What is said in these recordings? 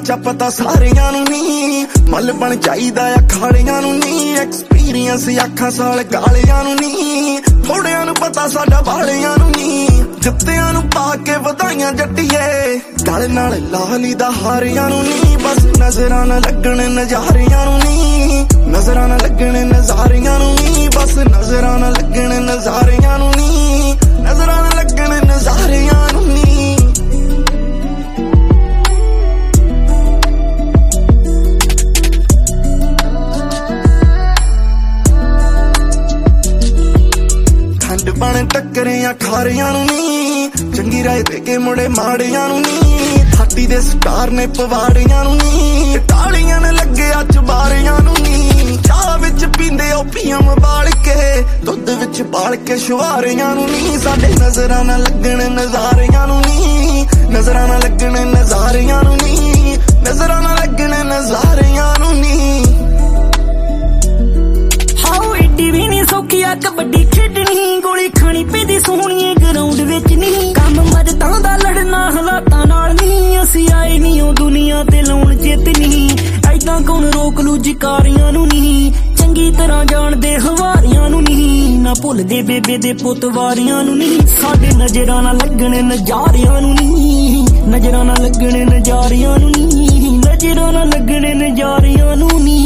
च पता सारियां नूं नी, मल बन जाईदा अखाड़ियां नूं नी। एक्सपीरियंस अखां साल गालियां नूं नी, थोड़ियां नूं पता साडा वालियां नूं नी। जत्तियां नूं पा के वधाइयां जट्टिए, गल नाल ला लीदा हारियां नूं नी। बस नजरां ना लगण नज़ारियां नूं नी, नजरां ना लगण नज़ारियां नूं नी। बस नजरां ना लगण नज़ारियां नूं नी, नजरां ना लगण नज़ारियां नूं नी। ठंड बन टक्करियां खारियां नूं नी, चंगी राय दे के मुड़े माड़ियां नूं नी। थाटी दे स्टार ने पवाड़ियां नूं नी, टालियां ने लगे अच बारियां नूं नी। चाह विच पींदे ओ पीएम बाल के, दुध विच बाल के शुआरियां नूं नी। साडे नजरां ना लगण नज़ारियां नूं नी, नजरां ना लगण नज़ारियां नूं नी, नजरां ना लगण नज़ारियां नूं नी। हाओ एडी भी नहीं सौखी आ कबड्डी खेडनी, गोली खानी पैंदी सोहणीए ग्राउंड विच नहीं। काम मर्दां दा लड़ना हालातां नाल नहीं, असीं आए नहीं ओ दुनिया ते लाउण जिੱਤ नहीं। ऐदां कौन रोक लू जकारियां नूं नहीं, चंगी तरह जाणदे हवारियां नूं नहीं। ना भुलदे बेबे दे पुੱਤ वारियां नूं नहीं, साडे नजरां ना लगण नज़ारियां नूं नहीं, नजरां ना लगण नज़ारियां नूं नहीं, नजरां ना लगण नज़ारियां नूं नहीं।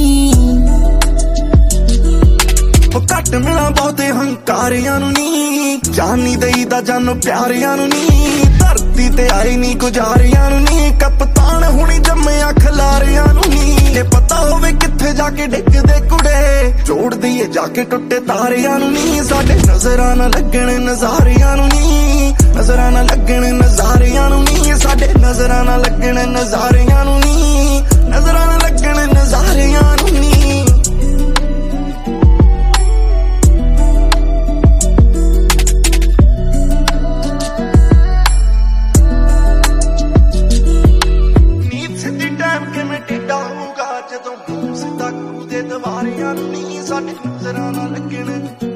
घट मिला बहुते हंकारियां नूं नी, जान नी देईदा जानो प्यारियां नूं नी। धरती ते आई नी गुजारियां नूं नी, कप्तान हुणी जम्मिया खिलारियां नूं नी। ये पता होवे किथे जाके डिगदे कुड़े, जोड़ दईए जाके टुटे तारियां नूं नी। साडे नजरां ना लगण नज़ारियां नूं नी, नजरां ना लगण नज़ारियां नूं नी। साडे नजरां ना लगण नज़ारियां नूं नी, नजरां ना लगण नज़ारियां नूं नी। ਜਦੋਂ ਮੂੰਹ ਸਿੱਧਾ ਕਰੂ ਦੇ ਦਵਾਰਿਆਂ ਨੂੰ ਨੀ, ਸਾਡੇ ਨਜ਼ਰਾਂ ਨਾ ਲੱਗਣ